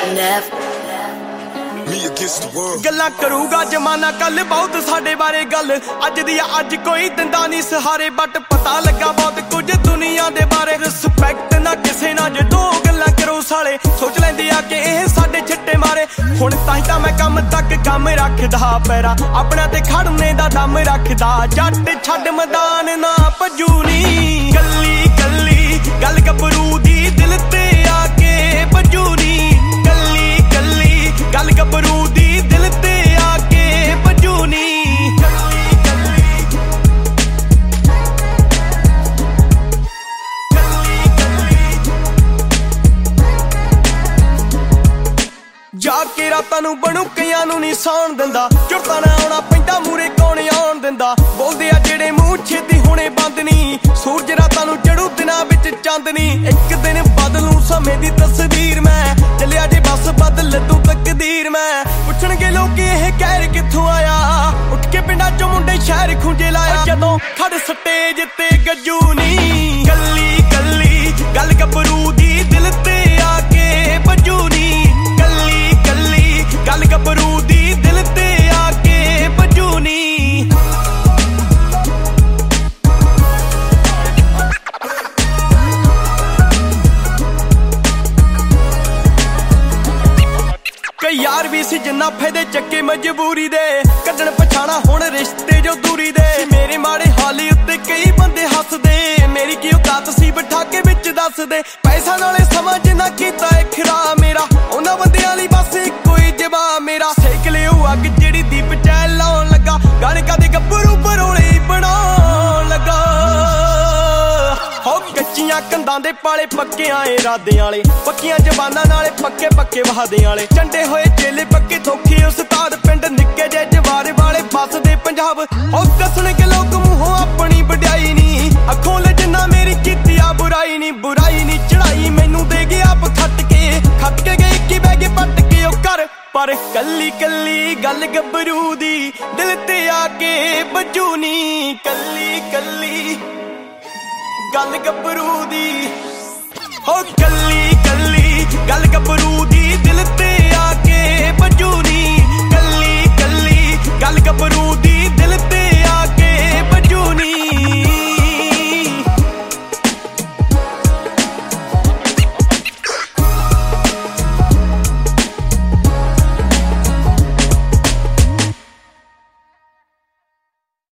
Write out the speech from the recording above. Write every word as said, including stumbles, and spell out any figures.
गल्लां करूगा जमाना कल बहुत साडे बारे गल अज दी अज कोई दिंदा नहीं सहारे बट पता लगा बहुत कुछ दुनिया दे बारे रिस्पैक्ट ना किसे ना जे दो गल्लां करो साले सोच लैंदे आ कि एह साडे छिट्टे मारे हुण तां ही तां मैं कम तक कम रखदा पैरा अपने ते खड़ने दा दम रखदा जट छड्ड मैदान ना भजू नी कल्ली कल्ली गल गबरू दी दिल ते आके भजू नी कल्ली कल्ली गल गबरू दी दिल ते आके भजू नी जाके रातां नूं बनू कईयां नूं नहीं सौण दिंदा चुरता ना आउणा पैंदा मूरे कौन आउण दिंदा बोलदे आ जेड़े मूंह छेती होणे बंद नहीं सूरज रातां नूं चढ़ू दिनां विच चांदनी एक दिन बदलू समय दी तस्वीर मैं चलिया जे बस बदल तू तकदीर मैं पुछणगे लोग एह कहर कित्थों आया उठ के पिंडां चों मुंडे शहर खूंजे लाया जदों खड़ स्टेज ते गज्जू नी कल्ली कल्ली गल गबरू दी दिल ते आके भजू नी गल गबरू दी दिल ते आके भजू नी कई यार भी सी जिन्ना फायदे चक्के मजबूरी दे कड्डण पछाणा हुण रिश्ते जो दूरी दे मेरे माड़े हाली उत्ते कई बंदे हसदे मेरी की औकात सी बिठा के विच दस दे पैसा नाले समझ ना कीता ए खरा मेरा उन्हां बंदियां लई बस इक्को ही जवाब मेरा सेक लियो अग जेड़ी दीप चैल लाउण लगा गाने कदे गब्बरू बरोले बनाउण लगा हो कच्चियां कंधां दे पाले पक्के आए इरादे वाले पक्कियां जवानां नाले पक्के पक्के वादे वाले चंडे होए चेले पक्के धोखे उस्ताद पिंड निक्के जे जवारे वाले बसदे पंजाब हो दसणगे लोग मूंहों अपनी वड्याई नी अखों ले जिन्ना मेरी कीती आ बुराई नी बुराई नी चढ़ाई मैनू दे गया आप खट के खट के गई की बैग पट के ओ कर पर कल्ली कल्ली गल गबरू दी दिल ते आके भजू नी कल्ली कल्ली गल गबरू दी हो कल्ली कल्ली गल गबरू दी दिल ते आके भजू नी कल्ली कल्ली गल गबरू दी दिल ते